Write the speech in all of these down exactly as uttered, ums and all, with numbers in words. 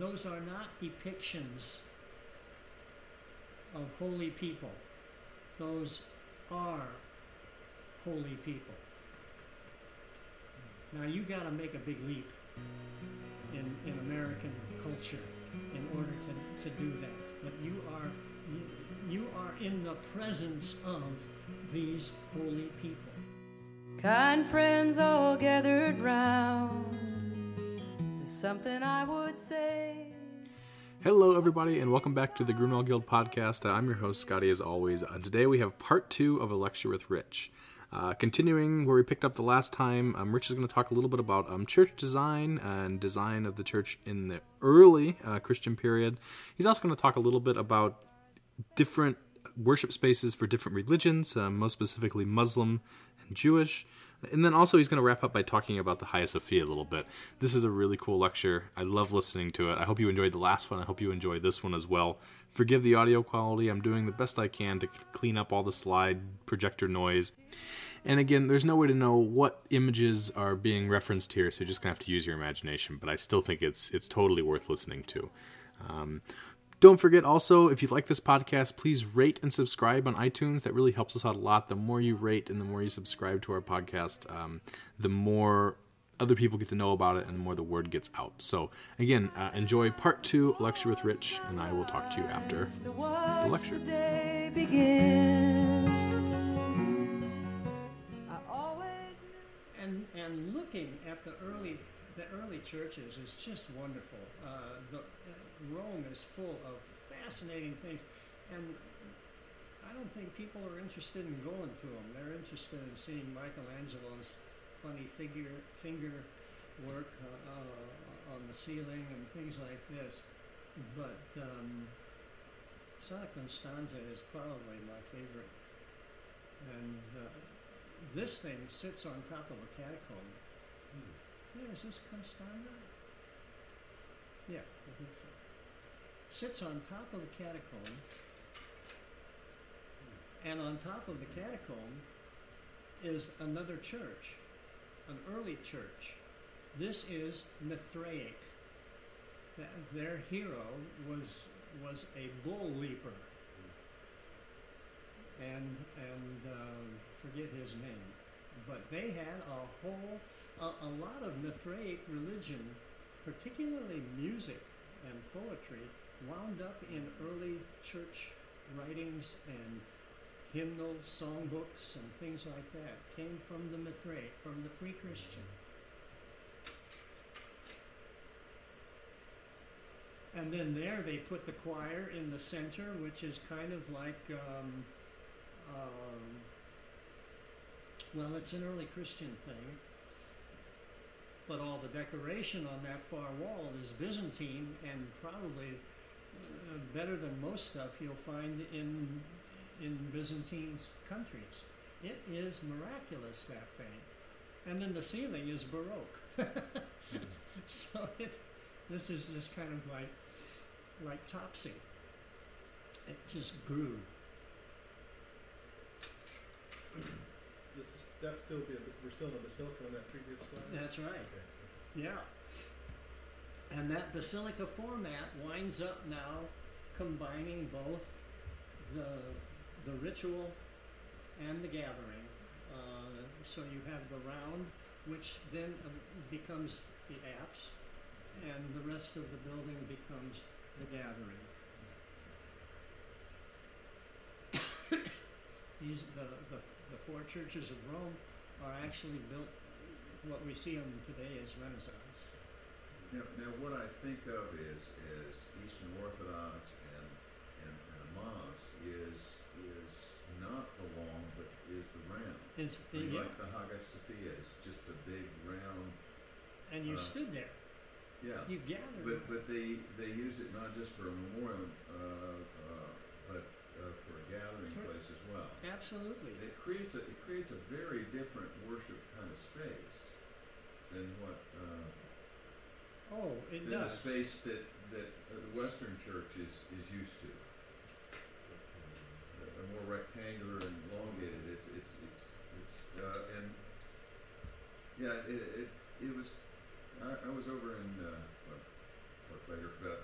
those are not depictions of holy people. Those are holy people. Now you got to make a big leap in, in American culture in order to, to do that. But you are you, you are in the presence of these holy people. Kind friends all gathered round. There's something I would say. Hello, everybody, and welcome back to the Grunewald Guild podcast. Uh, I'm your host, Scotty, as always. Uh, today we have part two of a lecture with Rich. Uh, continuing where we picked up the last time, um, Rich is going to talk a little bit about um, church design and design of the church in the early uh, Christian period. He's also going to talk a little bit about different worship spaces for different religions, uh, most specifically Muslim and Jewish. And then also he's going to wrap up by talking about the Hagia Sophia a little bit. This is a really cool lecture. I love listening to it. I hope you enjoyed the last one. I hope you enjoy this one as well. Forgive the audio quality. I'm doing the best I can to clean up all the slide projector noise. And again, there's no way to know what images are being referenced here, so you're just going to have to use your imagination. But I still think it's it's totally worth listening to. Um, Don't forget also, if you like this podcast, please rate and subscribe on iTunes. That really helps us out a lot. The more you rate and the more you subscribe to our podcast, um, the more other people get to know about it and the more the word gets out. So again, uh, enjoy part two, Lecture with Rich, and I will talk to you after the lecture. And and looking at the early the early churches is just wonderful. Uh, the, uh, Rome is full of fascinating things, and I don't think people are interested in going to them. They're interested in seeing Michelangelo's funny figure finger work uh, uh, on the ceiling and things like this. But um, Santa Constanza is probably my favorite, and uh, this thing sits on top of a catacomb. Hmm. Yeah, is this Constanza? Yeah, I think so. Sits on top of the catacomb, and on top of the catacomb is another church, an early church. This is Mithraic. Their hero was was a bull leaper, and and uh, forget his name, but they had a whole a, a lot of Mithraic religion, particularly music and poetry, wound up in early church writings and hymnal songbooks and things like that. Came from the Mithraic, from the pre-Christian. And then there they put the choir in the center, which is kind of like, um, um, well, it's an early Christian thing, but all the decoration on that far wall is Byzantine, and probably uh, better than most stuff you'll find in in Byzantine countries. It is miraculous, that thing. And then the ceiling is Baroque. mm-hmm. So it, this is just kind of like like Topsy. It just grew. This is, that still be a, we're still in the basilica on that previous slide? That's right. Okay. Yeah. And that basilica format winds up now combining both the the ritual and the gathering. Uh, so you have the round, which then uh, becomes the apse, and the rest of the building becomes the gathering. These the, the the four churches of Rome are actually built. What we see them today is Renaissance. Now, now what I think of is is Eastern Orthodox and and, and a mosque is is not the long, but is the round. Is I mean, yeah. like the Hagia Sophia is just a big round. And you uh, stood there. Yeah. You gathered. But but they they use it not just for a memorial, uh, uh, but uh, for a gathering Sure. place as well. Absolutely. It creates a it creates a very different worship kind of space than what. Uh, Oh, it than does. the space that, that uh, the Western Church is, is used to. A, a more rectangular and elongated. It's it's it's it's uh, and yeah, it, it it was. I, I was over in uh, what, what Beggar,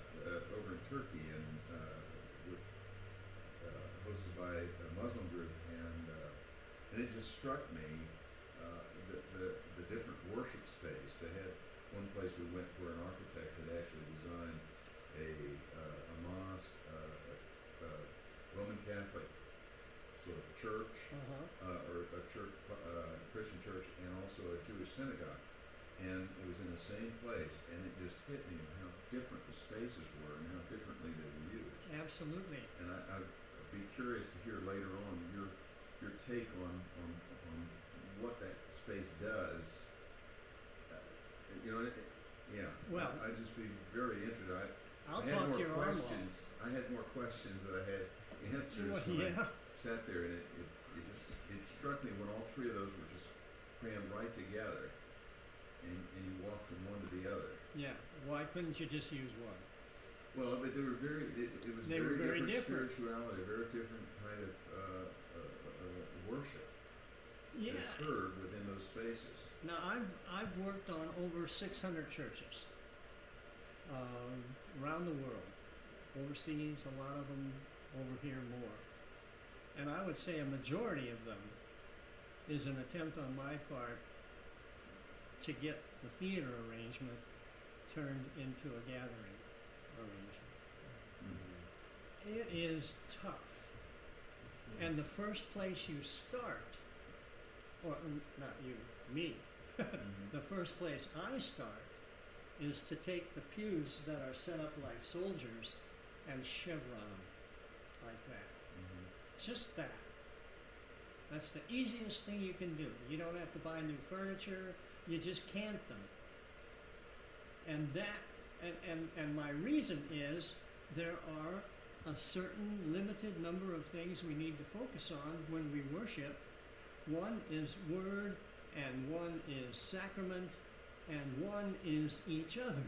Turkey and uh, with, uh, hosted by a Muslim group, and uh, and it just struck me uh, the, the the different worship space. They had one place we went where an architect had actually designed a uh, a mosque, uh, a, a Roman Catholic sort of church, Uh-huh. uh, or a church, uh, Christian church, and also a Jewish synagogue. And it was in the same place, and it just hit me how different the spaces were and how differently they were used. Absolutely. And I, I'd be curious to hear later on your your take on on, on what that space does. Uh, you know, it, yeah. Well- I, I'd just be very interested. I, I'll I had talk more your arm off. questions. I had more questions that I had answers Well, when yeah. I sat there, and it, it, it just it struck me when all three of those were just crammed right together, and, and you walk from one to the other. Yeah. Why couldn't you just use one? Well, but they were very. It, it was They were very, very different. spirituality, very different kind of uh, uh, uh, worship Yeah. that occurred within those spaces. Now I've I've worked on over six hundred churches um, around the world, overseas, a lot of them over here more, and I would say a majority of them is an attempt on my part to get the theater arrangement turned into a gathering arrangement. Mm-hmm. It is tough, and the first place you start, or um, not you, me. Mm-hmm. The first place I start is to take the pews that are set up like soldiers and chevron them like that. Mm-hmm. Just that. That's the easiest thing you can do. You don't have to buy new furniture. You just cant them. And that, and, and, and my reason is there are a certain limited number of things we need to focus on when we worship. One is word, and one is sacrament, and one is each other.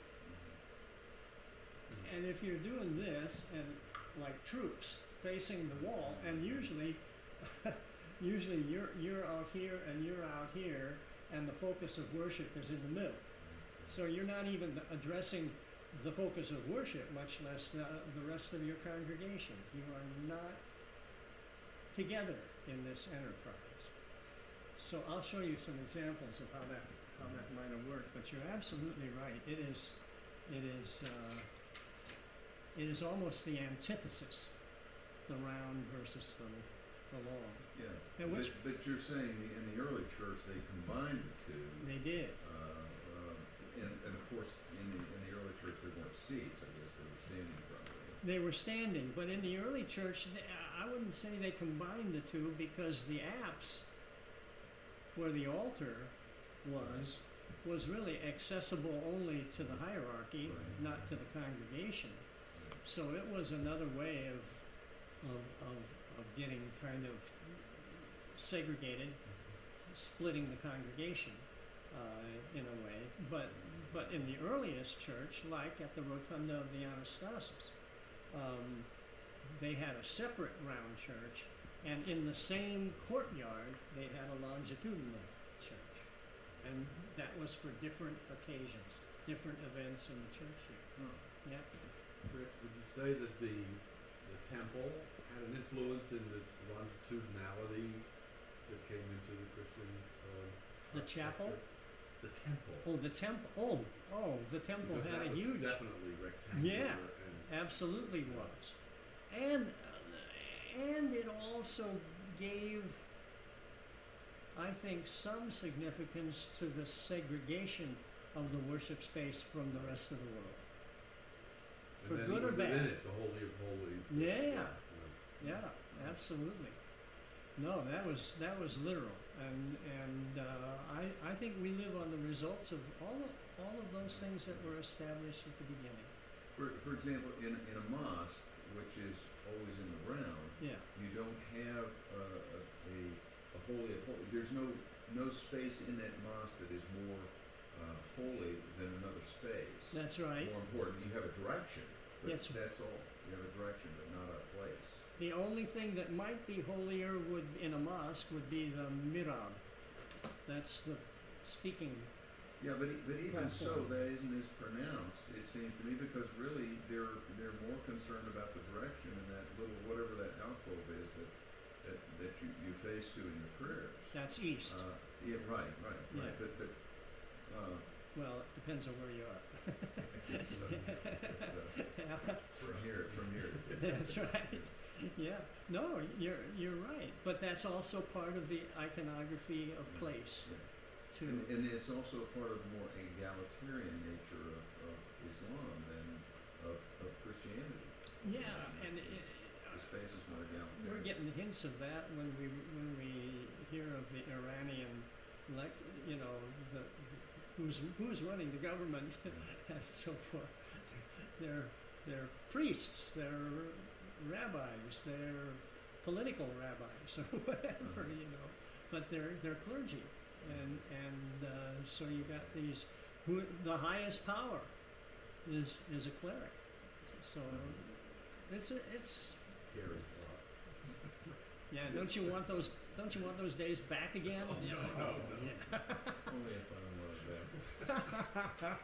And if you're doing this, and like troops facing the wall, and usually, usually you're you're out here and you're out here, and the focus of worship is in the middle. So you're not even addressing the focus of worship, much less the, the rest of your congregation. You are not together in this enterprise. So I'll show you some examples of how that how that might have worked. But you're absolutely right. It is it is uh, it is almost the antithesis, the round versus the, the long. Yeah. And which- but, but you're saying the, in the early church they combined the two. They did. Uh, uh, and, and of course, in the, in the early church there weren't seats. I guess they were standing probably. They were standing, but in the early church, they, I wouldn't say they combined the two, because the apse, where the altar was, was really accessible only to the hierarchy, Right. not to the congregation. So it was another way of, of, of, of getting kind of segregated, splitting the congregation uh, in a way. But, but in the earliest church, like at the Rotunda of the Anastasis, um, they had a separate round church, and in the same courtyard, they had a longitudinal church. And that was for different occasions, different events in the church year. Oh. Yeah. Rick, would you say that the the temple had an influence in this longitudinality that came into the Christian uh, The chapel? architecture? The temple. Oh, the temple. Oh, oh, the temple Because had that a was huge. definitely rectangular. Yeah. And Absolutely was, and uh, and it also gave, I think, some significance to the segregation of the worship space from the rest of the world. and For then good or even within bad. it, the holy of holies. the- Yeah. you know. Yeah, absolutely. No, that was that was literal, and and uh, I I think we live on the results of all of, all of those things that were established at the beginning. For, for example, in, in a mosque, which is always in the round, Yeah. you don't have uh, a, a, a holy of holy. There's no no space in that mosque that is more uh, holy than another space. That's right. More important, you have a direction. But Yes. that's all. You have a direction, but not a place. The only thing that might be holier would in a mosque would be the mirab. That's the speaking Yeah, but e- but even That's so, fine. that isn't as pronounced. It seems to me because really they're they're more concerned about the direction and that little whatever that alcove is that that, that you, you face to in your prayers. That's east. Uh, yeah, right, right, right. Yeah. But but uh, Well, it depends on where you are. it's, uh, it's, uh, from here from here. It's, That's right. Yeah. No, you're you're right. But that's also part of the iconography of place Yeah. too. And, and it's also part of the more egalitarian nature of, of Islam than of, of Christianity. Yeah, and it, The space is more egalitarian. we're getting hints of that when we when we hear of the Iranian, elect, you know, the who's who's running the government and so forth. They're they're priests, they're rabbis, they're political rabbis or whatever, Mhm. you know, but they're they're clergy, and and uh, so you got these who the highest power is is a cleric, so it's a, it's Scary thought. yeah. Don't you want those? Don't you want those days back again? Oh, Yeah. no, no, no. Yeah. Only if I wanted that.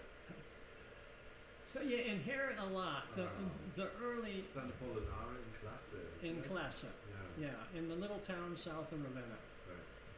So you inherit a lot. The, Wow. the early San Apollinare in Classe. in isn't it? Classa, Yeah. yeah, in the little town south of Ravenna. Right.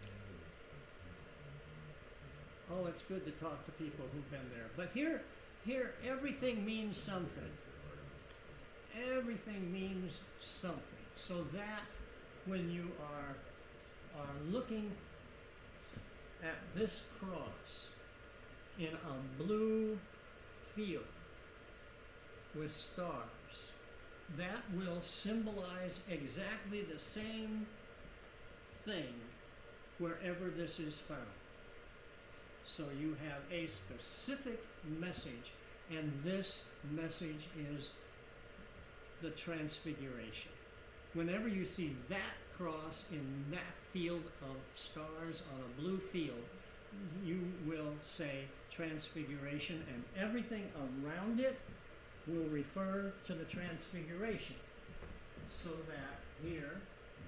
Oh, it's good to talk to people who've been there. But here, here, everything means something. Everything means something. So that when you are are looking at this cross in a blue field with stars, that will symbolize exactly the same thing wherever this is found. So you have a specific message, and this message is the transfiguration. Whenever you see that cross in that field of stars on a blue field, you will say transfiguration, and everything around it will refer to the transfiguration. So that here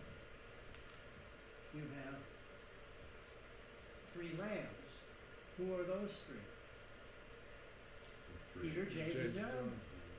you have three lambs. Who are those three? Three. Peter, James, and John.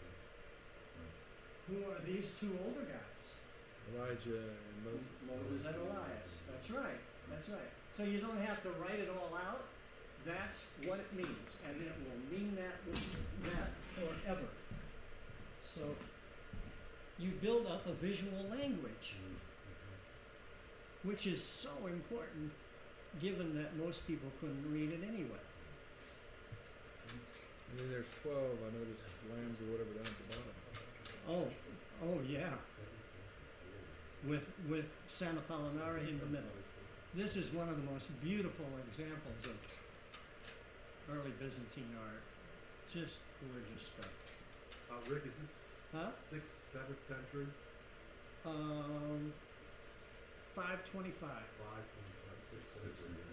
Who are these two older guys? Elijah and Moses. Moses and Elias. That's right. That's right. So you don't have to write it all out. That's what it means, and it will mean that that forever. So you build up a visual language, which is so important, given that most people couldn't read it anyway. And then there's twelve. I noticed lambs or whatever down at the bottom. Oh, oh yeah, with with San Apollinare in the middle. This is one of the most beautiful examples of early Byzantine art. Just gorgeous stuff. Uh, Rick, is this Huh? sixth, seventh century? Um, five twenty-five. Five, twenty-five, sixth Six century. century.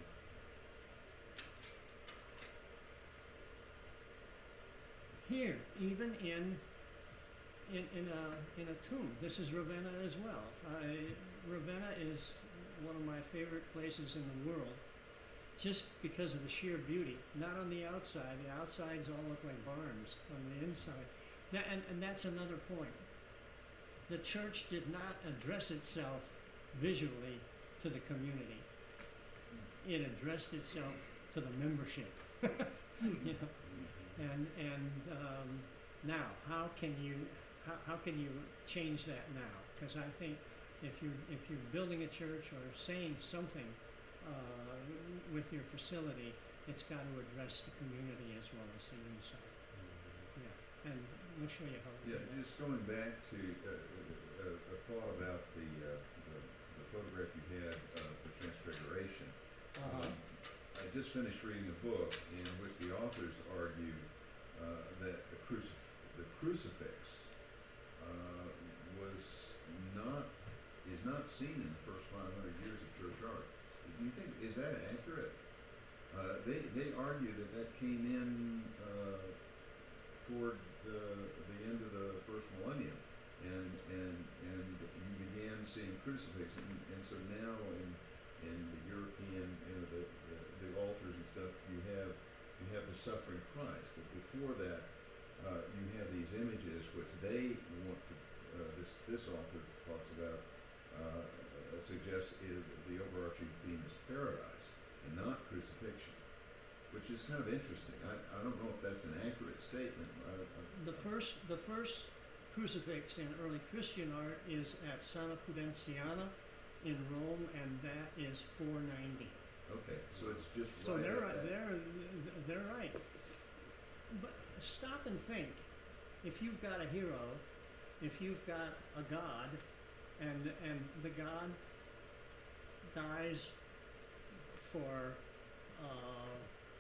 Here, even in in in a in a tomb. This is Ravenna as well. I, Ravenna is one of my favorite places in the world, just because of the sheer beauty. Not on the outside. The outsides all look like barns. On the inside, now, and and that's another point. The church did not address itself visually to the community. It addressed itself to the membership. You know? And and um, now, how can you how, how can you change that now? Because I think if you if you're building a church or saying something uh, with your facility, it's got to address the community as well as the inside. Yeah, and we'll show you how. we Yeah, do that. just going back to uh, a, a thought about the, uh, the the photograph you had of the Transfiguration. Uh-huh. Um, I just finished reading a book in which the authors argue uh, that the, crucif- the crucifix uh, was not is not seen in the first five hundred years of church art. Do you think is that accurate? Uh, they they argue that that came in uh, toward the, the end of the first millennium, and and and you began seeing crucifix, and, and so now in in the European, you know, the, the, the altars and stuff, you have you have the suffering Christ. But before that, uh, you have these images which they want to. Uh, this this author talks about uh, suggests is the overarching theme is paradise and not crucifixion, which is kind of interesting. I, I don't know if that's an accurate statement. I, I, The first, the first crucifix in early Christian art is at Santa Pudenziana in Rome, and that is four ninety. okay, so it's just So right they're at right, that. they're they're right. But stop and think. If you've got a hero, if you've got a god, and and the god dies for uh,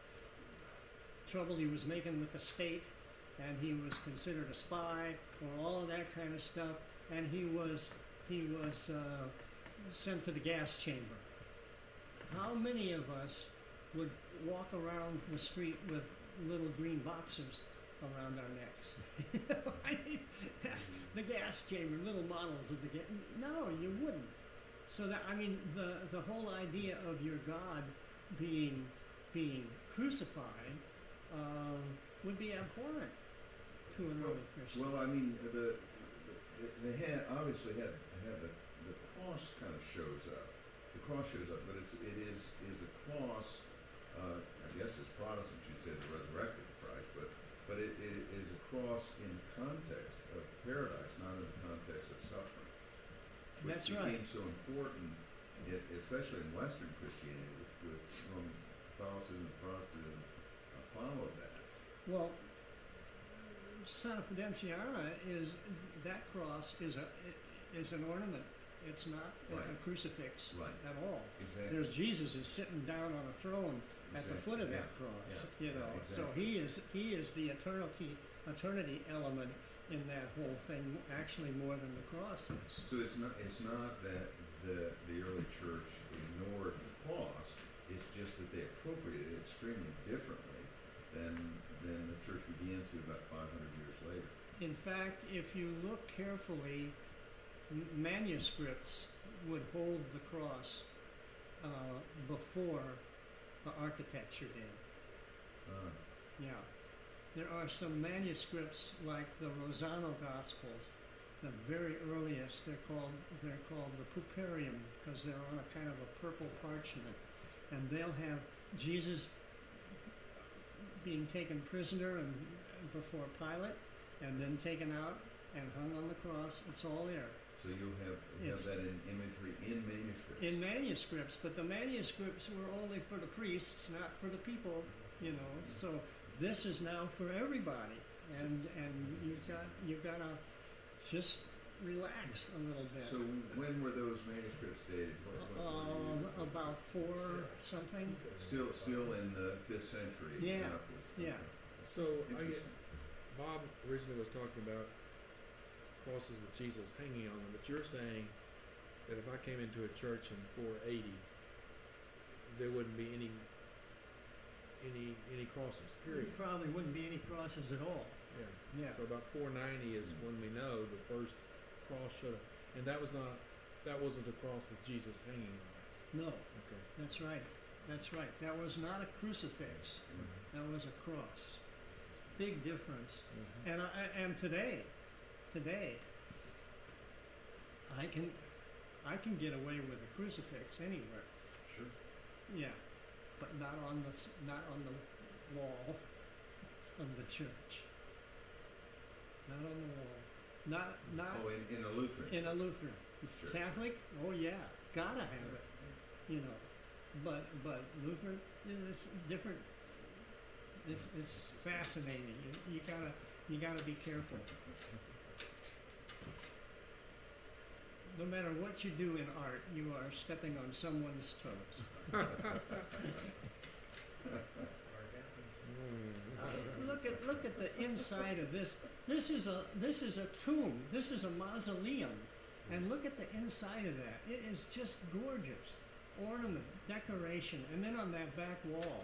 trouble he was making with the state, and he was considered a spy, or all of that kind of stuff, and he was he was uh, sent to the gas chamber. How many of us would walk around the street with little green boxes around our necks? I mean, the gas chamber, little models of the gas. No, you wouldn't. So that I mean, the the whole idea of your God being being crucified um, would be abhorrent to an Well, early Christian. well, I mean, the, the they had obviously had had the, the cross kind of shows up. The cross shows up, but it's it is is a cross. Uh, I guess as Protestants, you said the resurrected Christ, but but it, it is a cross in context of paradise, not in the context of suffering. Which That's became right. so important, it, especially in Western Christianity, with, with Roman Catholicism, Protestantism uh, followed that. Well, Santa Pudenziana is that cross is a is an ornament. It's not a- a Right. crucifix Right. at all. Exactly. There's Jesus is sitting down on a throne at the foot of Exactly, that yeah, cross. yeah, You yeah, know, so exactly. he is he is the eternity eternity element in that whole thing, actually more than the cross is. So it's not it's not that the the early church ignored the cross. It's just that they appropriated it extremely differently than than the church began to about five hundred years later. In fact, if you look carefully, m- manuscripts would hold the cross uh, before the architecture did. Uh, Yeah. There are some manuscripts like the Rosano Gospels, the very earliest. They're called they're called the Puparium because they're on a kind of a purple parchment, and they'll have Jesus being taken prisoner and before Pilate, and then taken out and hung on the cross. It's all there so you'll have have It's- that in imagery in manuscripts. in manuscripts, but the manuscripts were only for the priests, not for the people. You know, so this is now for everybody, and and you've got you've got to just relax a little bit. So when were those manuscripts dated? What, what, what Um, year? about four something. Still still in the fifth century. Yeah, and upwards. yeah. Okay. So I get, Interesting. Bob originally was talking about crosses with Jesus hanging on them, but you're saying that if I came into a church in four eighty, there wouldn't be any any any crosses. Period. There probably wouldn't be any crosses at all. Yeah. Yeah. So about four ninety is when we know the first cross showed up, and that was not that wasn't a cross with Jesus hanging on it. No, Okay. that's right. That's right. That was not a crucifix. Mm-hmm. That was a cross. Big difference. Mhm. And I, and today, today, I can, I can get away with a crucifix anywhere. Sure. Yeah, but not on the s- not on the wall of the church. Not on the wall. Not not Oh, in, in a Lutheran. in a Lutheran. Sure. Catholic, oh yeah, gotta have it. You know, but but Lutheran, it's different. It's it's fascinating. You, you gotta you gotta be careful. No matter what you do in art, you are stepping on someone's toes. Mm. Look at look at the inside of this. This is a this is a tomb. This is a mausoleum, and look at the inside of that. It is just gorgeous, ornament, decoration, and then on that back wall,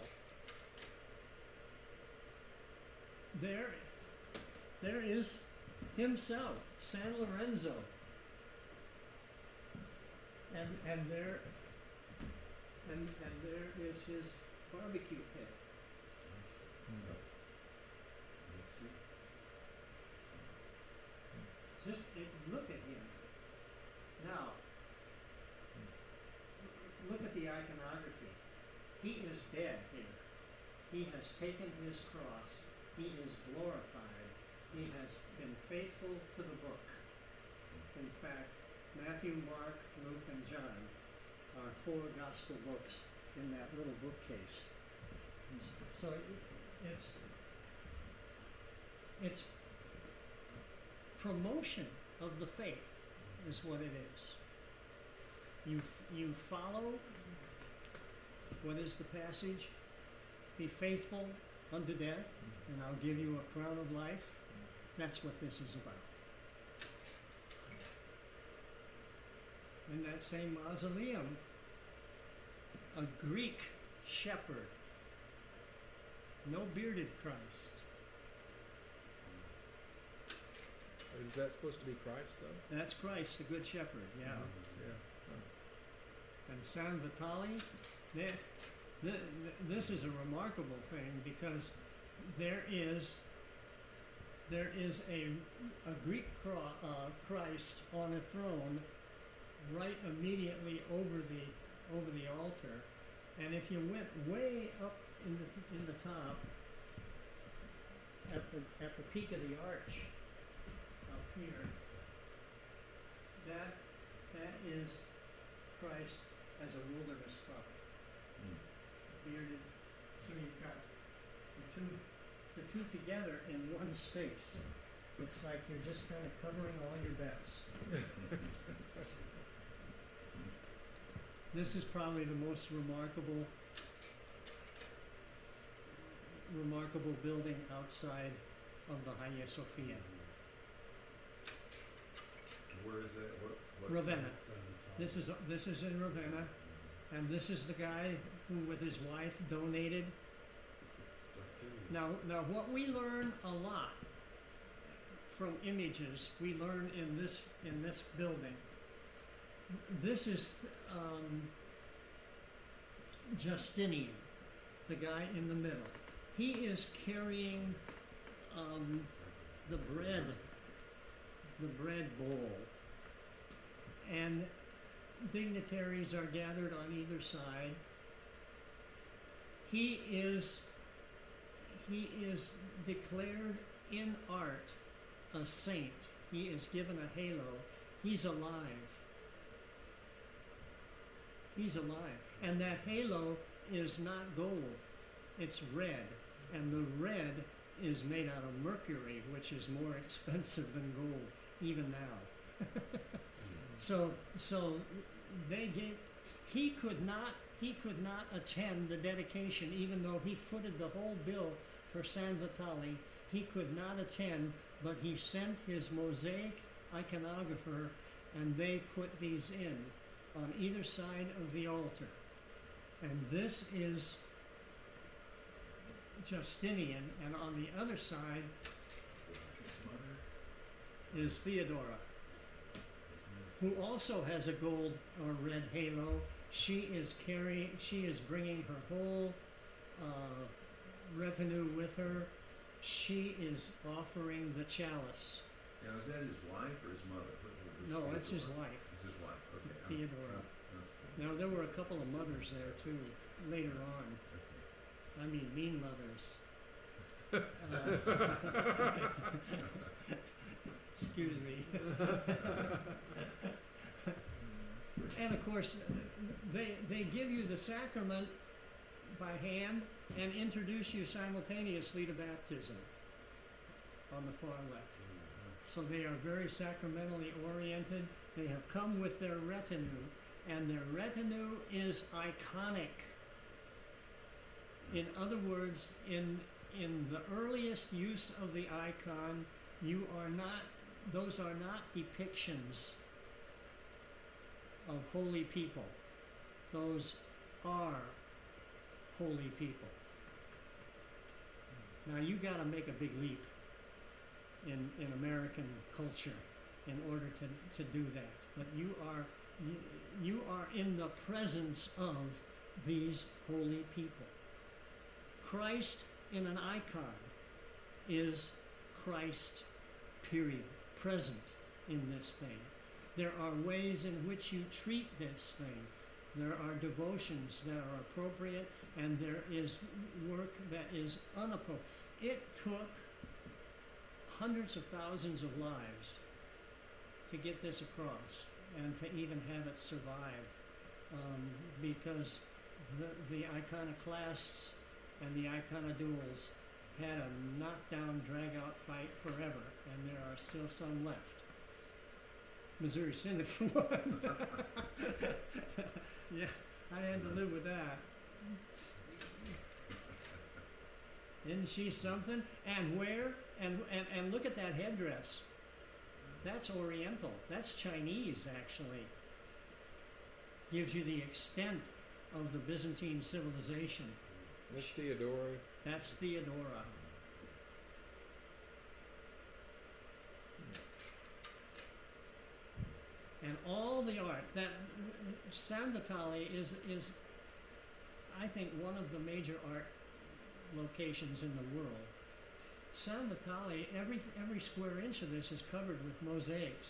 there, there is himself, San Lorenzo, and and there, and, and there is his barbecue pit. Hmm. Let's see. Just it, look at him. Now, look at the iconography. He is dead here. He has taken his cross. He is glorified. He has been faithful to the book. In fact, Matthew, Mark, Luke, and John are four gospel books in that little bookcase. And s- so it- it's it's promotion of the faith is what it is. You f- you follow. What is the passage? Be faithful unto death, and I'll give you a crown of life. That's what this is about. In that same mausoleum, a Greek shepherd, no bearded Christ. Is that supposed to be Christ, though? That's Christ, the good shepherd, yeah. Yeah. And San Vitali, th- th- this is a remarkable thing because there is there is a, a Greek cro- uh, Christ on a throne right immediately over the over the altar, and if you went way up in the in the top at the at the peak of the arch up here, that that is Christ as a wilderness prophet, Hmm. bearded. So you've got the two, the two together in one space. It's like you're just kind of covering all your bets. This is probably the most remarkable, remarkable building outside of the Hagia Sophia. Where is that? What? What's Ravenna. San Vitale. This is this is in Ravenna, and this is the guy who, with his wife, donated. Justinian. Now, now, what we learn a lot from images, we learn in this in this building. This is um, Justinian, the guy in the middle. He is carrying um, the bread, the bread bowl, and dignitaries are gathered on either side. He is he is declared in art a saint. He is given a halo. He's alive. He's alive. And that halo is not gold. It's red. And the red is made out of mercury, which is more expensive than gold, even now. so so they gave he could not he could not attend the dedication, even though he footed the whole bill for San Vitali. He could not attend, but he sent his mosaic iconographer, and they put these in on either side of the altar. And this is Justinian, and on the other side is Theodora, who also has a gold or red halo. She is carrying, she is bringing her whole uh, retinue with her. She is offering the chalice. Now, is that his wife or his mother? What- what was No, it's his Theodora? wife. It's his wife. Okay. I'm- Theodora. that's- that's- Now, there were a couple of mothers there too, later on. okay. I mean, mean mothers. Uh, excuse me. And of course, they, they give you the sacrament by hand and introduce you simultaneously to baptism on the far left. So they are very sacramentally oriented. They have come with their retinue, and their retinue is iconic. In other words, in in the earliest use of the icon, you are not; those are not depictions of holy people. Those are holy people. Now you got to make a big leap in in American culture in order to to do that. But you are you, you are in the presence of these holy people. Christ in an icon is Christ, period, present in this thing. There are ways in which you treat this thing. There are devotions that are appropriate, and there is work that is unappropriate. It took hundreds of thousands of lives to get this across and to even have it survive, um, because the, the iconoclasts and the iconodules had a knockdown, drag-out fight forever, and there are still some left. Missouri Synod for one. Yeah, I had to live with that. Isn't she something? And where? And, and, and look at that headdress. That's Oriental. That's Chinese, actually. Gives you the extent of the Byzantine civilization. Miss Theodora. That's Theodora. And all the art that San Vitale is is I think one of the major art locations in the world. San Vitale, every every square inch of this is covered with mosaics.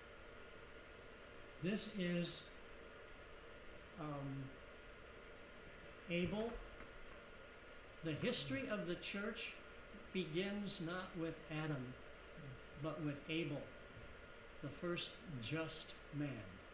This is um, Abel. The history of the church begins not with Adam, but with Abel, the first just man.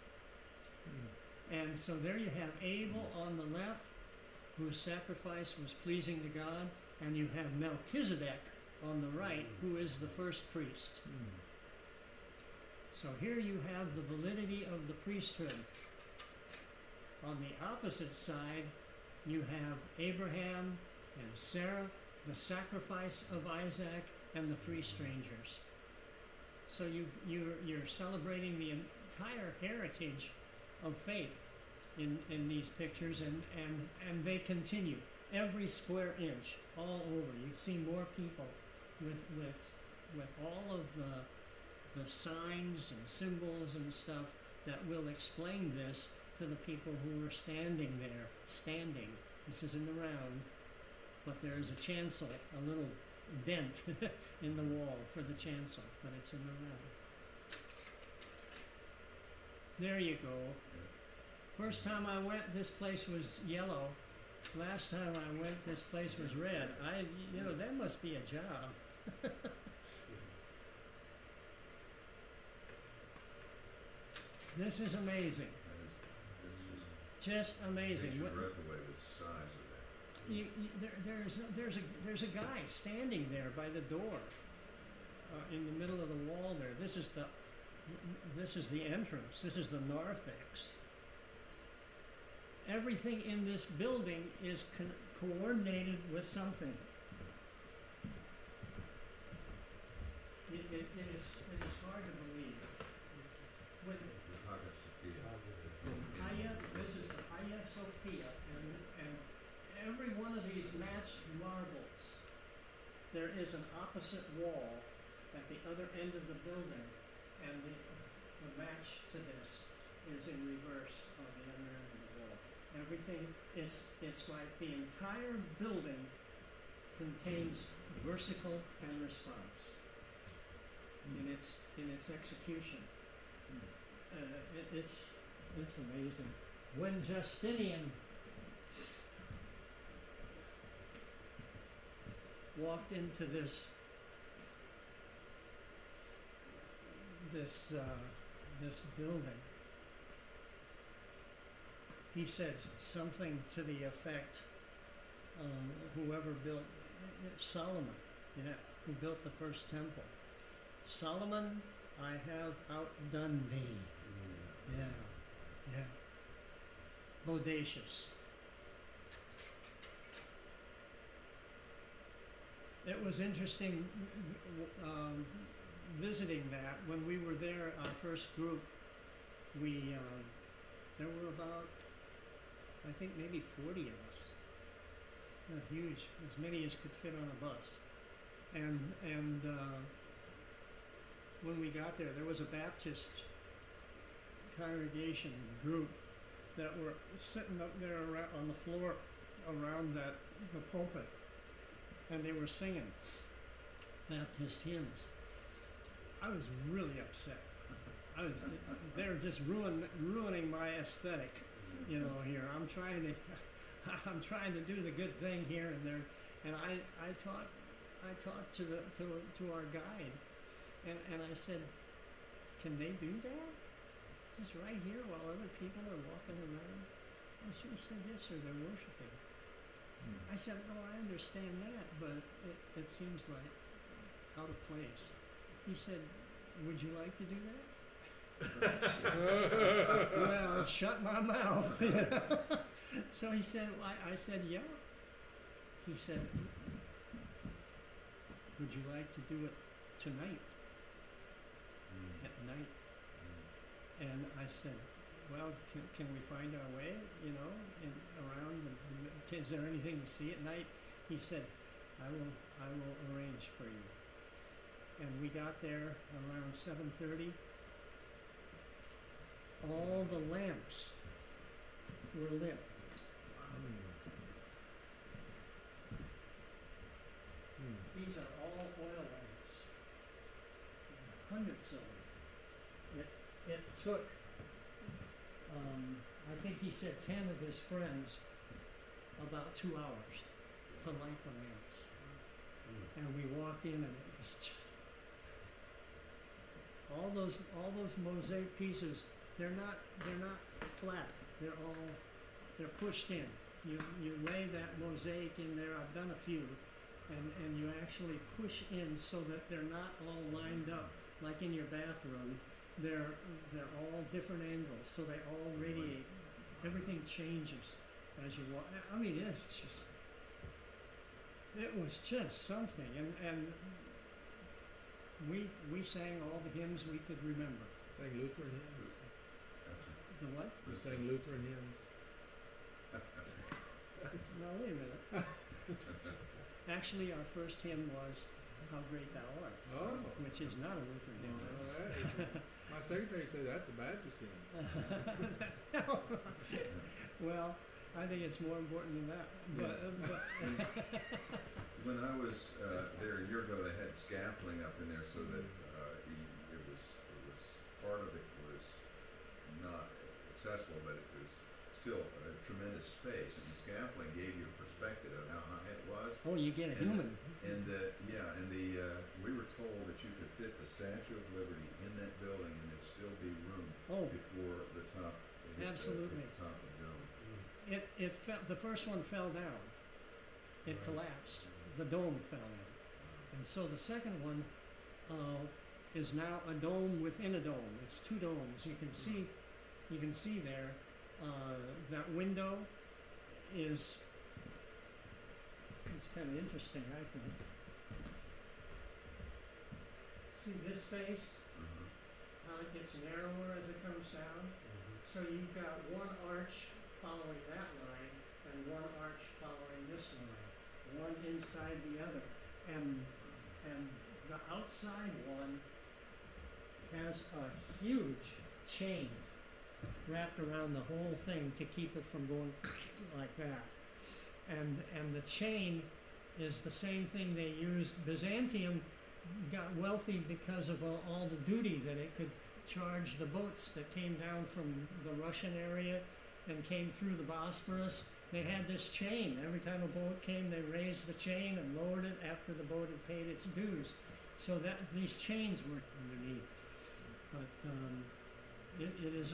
Mm. And so there you have Abel on the left, whose sacrifice was pleasing to God, and you have Melchizedek on the right, who is the first priest. Mm. So here you have the validity of the priesthood. On the opposite side, you have Abraham and Sarah, the sacrifice of Isaac, and the three strangers. So you, you're, you're celebrating the entire heritage of faith in, in these pictures, and, and, and they continue every square inch, all over. You see more people with, with, with all of the, the signs and symbols and stuff that will explain this to the people who are standing there, standing. This is in the round, but there is a chancel, a little dent in the wall for the chancel, but it's in the round. There you go. First time I went, this place was yellow. Last time I went, this place was red. I, you know, that must be a job. This is amazing. Just amazing. Takes your breath away with the size of that. You, you, there, there's, there's, a, there's a guy standing there by the door, uh, in the middle of the wall there. This is the, this is the entrance. This is the narthex. Everything in this building is con coordinated with something. It, it, it, is, it is hard to believe. When, Hagia Sophia. Hagia, this is the Hagia Sophia, and, and every one of these matched marbles, there is an opposite wall at the other end of the building, and the, the match to this is in reverse on the other end of the wall. Everything, it's, it's like the entire building contains versicle and response in its, in its execution. Uh, it, it's, it's amazing. When Justinian walked into this this uh, this building, he said something to the effect, um, whoever built Solomon, yeah, who built the first temple. Solomon, I have outdone thee. Yeah, yeah. Bodacious. It was interesting um, visiting that. When we were there, our first group, we uh, there were about, I think maybe forty of us. Not huge, as many as could fit on a bus. And and uh, when we got there, there was a Baptist congregation group, that were sitting up there around, on the floor around that the pulpit, and they were singing Baptist hymns. I was really upset. I was, they're just ruin, ruining my aesthetic, you know. Here, I'm trying to, I'm trying to do the good thing here, and they're, and I, I taught, I talked to the to to our guide, and and I said, can they do that? Just right here while other people are walking around? And she said, yes, sir, they're worshiping. I said, oh, I understand that, but it, it seems like out of place. He said, would you like to do that? Well, shut my mouth. You know? So he said, I, I said, yeah. He said, would you like to do it tonight? Mm. At night? Mm. And I said, well, can, can we find our way, you know, in, around? The, is there anything to see at night? He said, I will, I will arrange for you. And we got there around seven thirty. All the lamps were lit. Mm. These are all oil lamps. Hundreds of them. It, it took, um, I think he said ten of his friends, about two hours to light the lamps. Mm. And we walked in and it was just, all those all those mosaic pieces, they're not they're not flat. They're all they're pushed in. You you lay that mosaic in there. I've done a few, and and you actually push in so that they're not all lined up like in your bathroom. They're they're all different angles, so they all radiate. Everything changes as you walk. I mean, it's just it was just something, and and. We we sang all the hymns we could remember. Sang Lutheran hymns. The what? We sang Lutheran hymns. No, wait a minute. Actually, our first hymn was "How Great Thou Art," Oh. which is not a Lutheran hymn. No, that is, my secretary said that's a Baptist hymn. Well, I think it's more important than that. But, uh, but when I was uh, there a year ago, they had scaffolding up in there so that uh, he, it was it was part of it was not accessible, but it was still a tremendous space, and the scaffolding gave you a perspective of how high it was. Oh, you get a and human. The, and the, yeah, and the uh, we were told that you could fit the Statue of Liberty in that building, and there'd still be room Oh. before the top. hit the- Absolutely. hit the top of the dome. It it fell. The first one fell down. It collapsed. The dome fell in, and so the second one uh, is now a dome within a dome. It's two domes. You can see, you can see there. Uh, that window is. It's kind of interesting, I think. See this space? Mm-hmm. How it gets narrower as it comes down. So you've got one arch following that line and one arch following this line, one inside the other, and and the outside one has a huge chain wrapped around the whole thing to keep it from going like that, and and the chain is the same thing they used. Byzantium got wealthy because of all, all the duty that it could charge the boats that came down from the Russian area and came through the Bosporus. They had this chain. Every time a boat came, they raised the chain and lowered it after the boat had paid its dues. So that these chains were underneath. But um, it, it is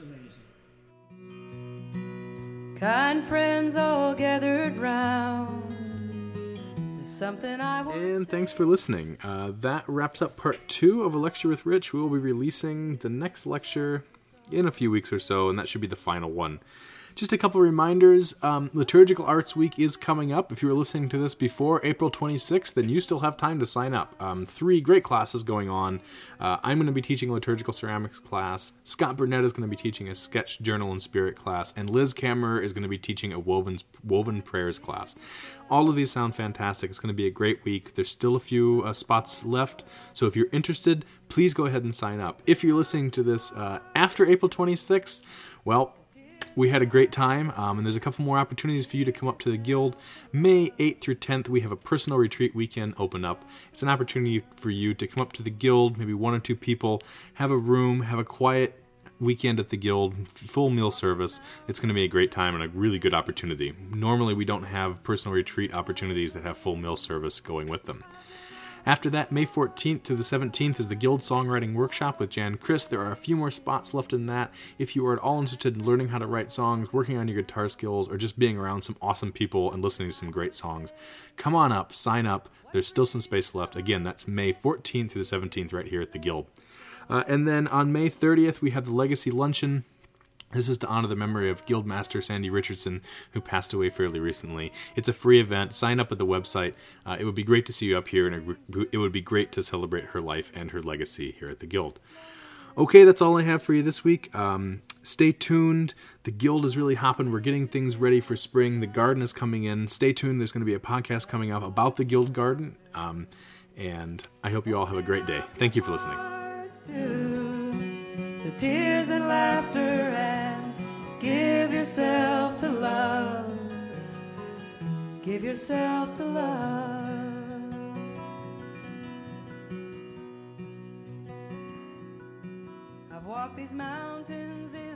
amazing. Kind friends all gathered round. There's something I want. And thanks for listening. Uh, that wraps up part two of A Lecture with Rich. We will be releasing the next lecture in a few weeks or so, and that should be the final one. Just a couple reminders. Um, Liturgical Arts Week is coming up. If you were listening to this before April twenty-sixth, then you still have time to sign up. Um, three great classes going on. Uh, I'm going to be teaching a liturgical ceramics class. Scott Burnett is going to be teaching a sketch journal and spirit class. And Liz Kammerer is going to be teaching a woven, woven prayers class. All of these sound fantastic. It's going to be a great week. There's still a few uh, spots left. So if you're interested, please go ahead and sign up. If you're listening to this uh, after April twenty-sixth, well, we had a great time, um, and there's a couple more opportunities for you to come up to the Guild. May eighth through tenth, we have a personal retreat weekend open up. It's an opportunity for you to come up to the Guild, maybe one or two people, have a room, have a quiet weekend at the Guild, full meal service. It's going to be a great time and a really good opportunity. Normally we don't have personal retreat opportunities that have full meal service going with them. After that, May fourteenth through the seventeenth is the Guild Songwriting Workshop with Jan Chris. There are a few more spots left in that. If you are at all interested in learning how to write songs, working on your guitar skills, or just being around some awesome people and listening to some great songs, come on up, sign up. There's still some space left. Again, that's May fourteenth through the seventeenth right here at the Guild. Uh, and then on May thirtieth, we have the Legacy Luncheon. This is to honor the memory of Guildmaster Sandy Richardson, who passed away fairly recently. It's a free event. Sign up at the website. Uh, it would be great to see you up here, and it would be great to celebrate her life and her legacy here at the Guild. Okay, that's all I have for you this week. Um, stay tuned. The Guild is really hopping. We're getting things ready for spring. The garden is coming in. Stay tuned. There's going to be a podcast coming up about the Guild Garden. Um, and I hope you all have a great day. Thank you for listening. The tears and laughter, and give yourself to love. Give yourself to love. I've walked these mountains in